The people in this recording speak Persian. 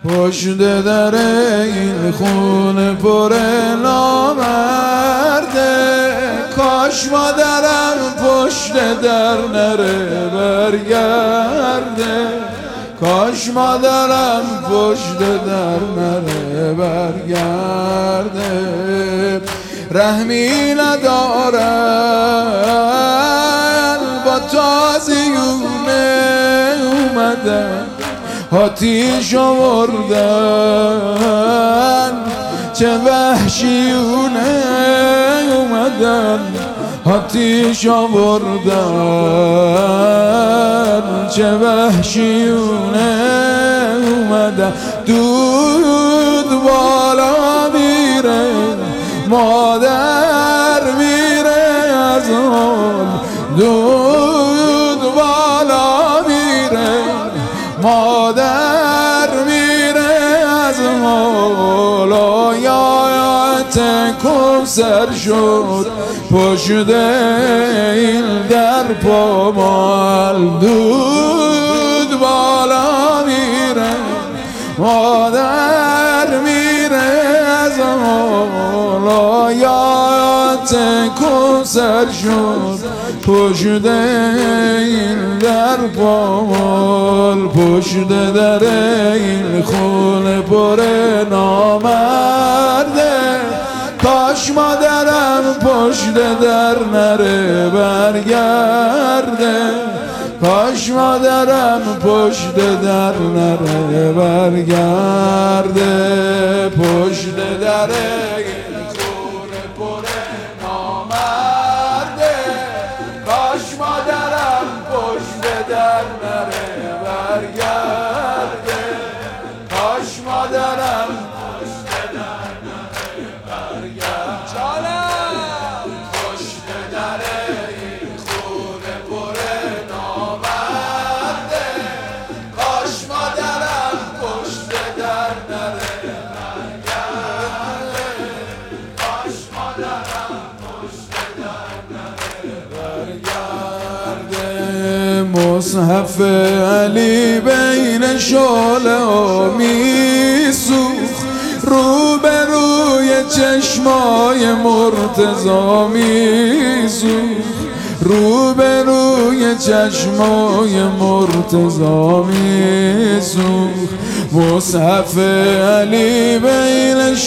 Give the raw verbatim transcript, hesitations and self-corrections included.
پشت در این خونه پر نامرده، کاش مادرم پشت در نره برگرده، کاش مادرم پشت در نره برگرده. رحمی ندارن با تازیونه اومدن، آتیش آوردن چه وحشیونه اومدن، آتیش آوردن چه وحشیونه اومدن. دود بالا میره مادر میره از حال، دود بالا میره مادر میره از حال. آیات کوثر شد پشت این در پامال، دود بالا میره مادر میره از حال. آیات کوثر شد پشت این در پامال، پشت در این خونه پر نامرده، کاش مادرم پشت در نره برگرده، کاش مادرم پشت در نره برگرده. پشت در این خونه پر نامرده، کاش مادرم پشت در نره برگرده، کاش مادرم پشت در نره برگرده. پشت در این خونه پر نامرده، کاش مادرم پشت در نره برگرده، کاش مادرم پشت در نره برگرده. مصحف علی بین شعله ها میسوخت، رو به روی چشمای مرتضی میسوخت، رو به روی چشمای مرتضی میسوخت. مصحف علی بین